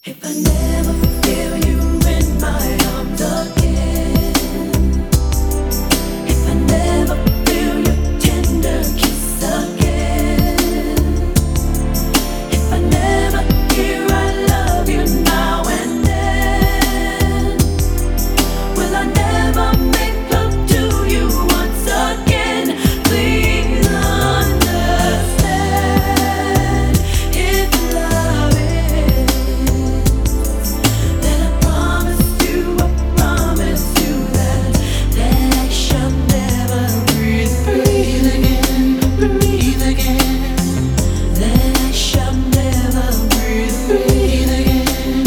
If I never feel you in my arms again, if I never feel your tender kiss again, if I never hear I love you now and then, will I never make love to you once again? Please understand, if love is, then I promise you that I shall never breathe again, that I shall never breathe again.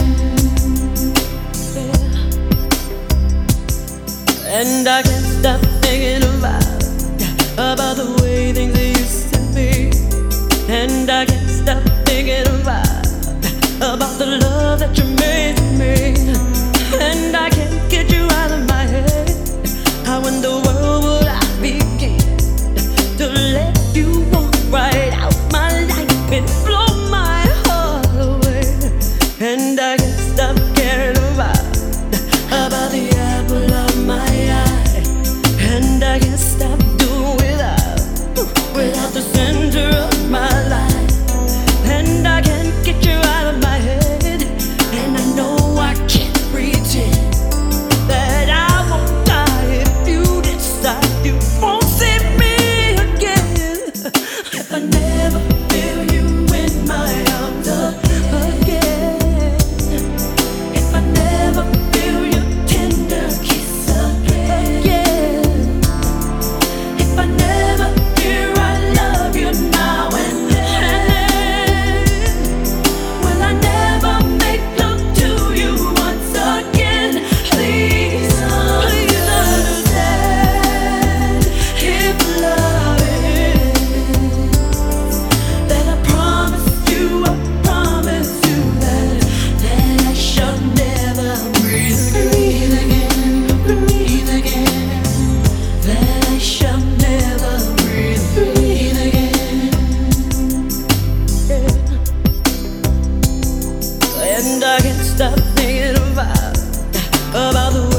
And I can't stop thinking about the way things used to be. And I can't stop thinking about the love that you made to me. And I can't get you out of my head. How in the world would I begin to let you walk right out my life and blow my heart away? And I can't stop caring about the apple of my eye. And I can't stop doing without the center of my life. And I can't get you out of my head. And I know I can't pretend that I won't die if you decide you won't see me again. If I never feel you in my arms again, if I never feel your tender kiss again, if I never hear I love you now and then, will I never make love to you once again? Please understand, if love is, then I promise you that I shall never breathe again, that I shall never breathe again. And I can't stop thinking about the way